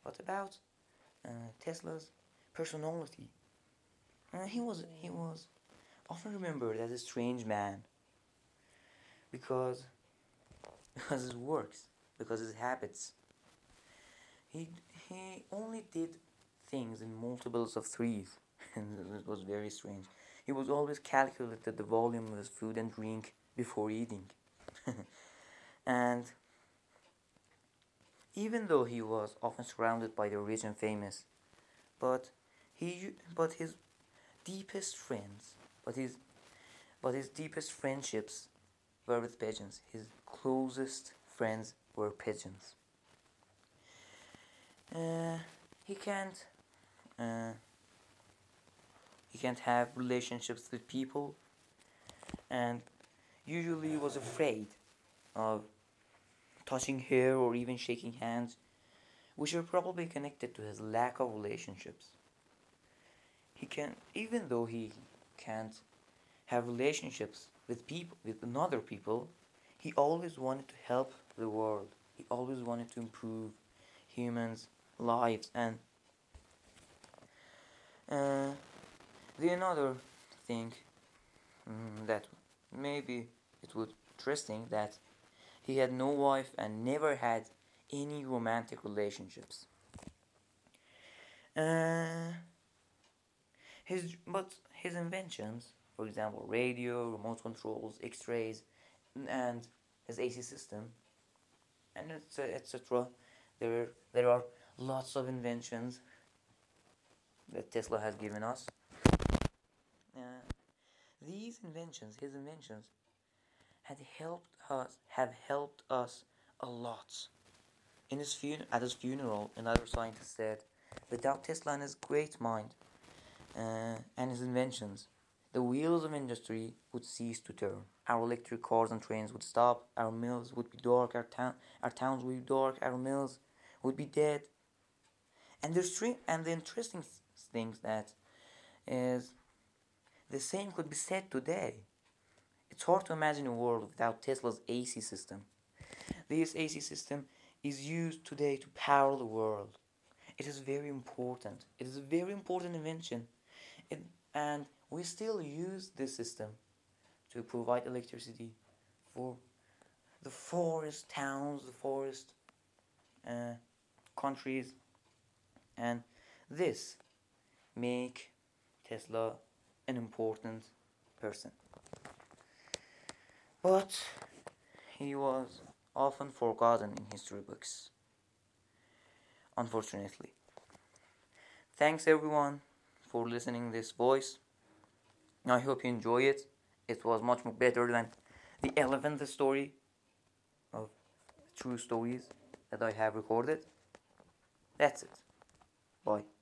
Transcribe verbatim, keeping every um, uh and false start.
But about uh, Tesla's personality, uh, he was he was often remembered as a strange man because because his works, because his habits. He he only did things in multiples of threes, and it was very strange. He was always calculated the volume of his food and drink before eating, and even though he was often surrounded by the rich and famous, but he but his deepest friends, but his but his deepest friendships were with pigeons. His closest friends were pigeons. Uh, he can't uh, he can't have relationships with people, and usually was afraid of touching hair or even shaking hands, which are probably connected to his lack of relationships. He can, even though he can't have relationships with people, with another people, he always wanted to help the world. He always wanted to improve humans' lives. And uh, the another thing mm, that maybe it would interesting that he had no wife and never had any romantic relationships. Uh, his but his inventions, for example, radio, remote controls, X-rays, and his A C system, and et cetera. There there are lots of inventions that Tesla has given us. Uh, these inventions, his inventions, had helped us have helped us a lot. In his fun- at his funeral, another scientist said, "Without Tesla and his great mind uh, and his inventions, the wheels of industry would cease to turn. Our electric cars and trains would stop. Our mills would be dark. Our town, our towns would be dark. Our mills would be dead." And the string and the interesting things that is the same could be said today. It's hard to imagine a world without Tesla's A C system. This A C system is used today to power the world. It is very important. It is a very important invention. It, and we still use this system to provide electricity for the forest towns, the forest uh, countries, and this make Tesla an important person. But he was often forgotten in history books, unfortunately. Thanks everyone for listening this voice. I hope you enjoy it. It was much more better than the eleventh story of true stories that I have recorded. That's it. Bye.